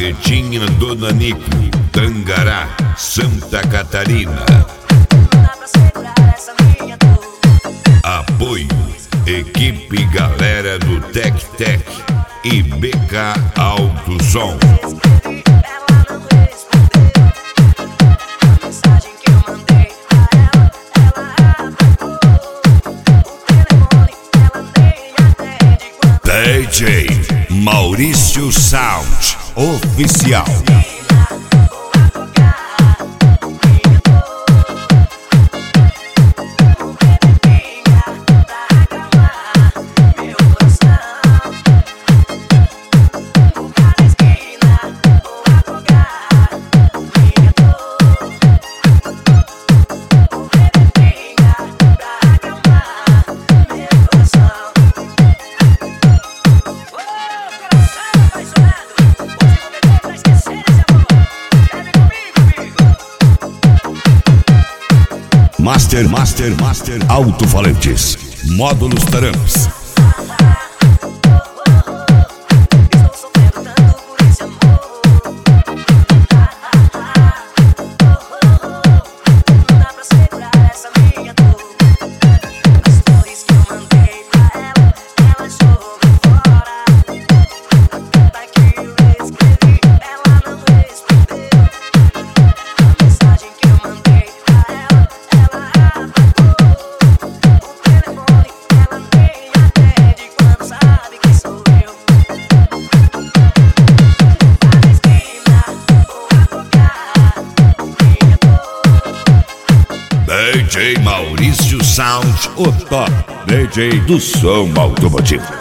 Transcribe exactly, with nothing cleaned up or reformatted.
Barretinha do Nanico, Tangará, Santa Catarina. Apoio, equipe galera do Tec Tec e B K Alto Som. D J Maurício Sound Oficial. Master, Master, Master Alto-Falantes, Módulos Taramps. D J Maurício Sound, o top D J do som automotivo.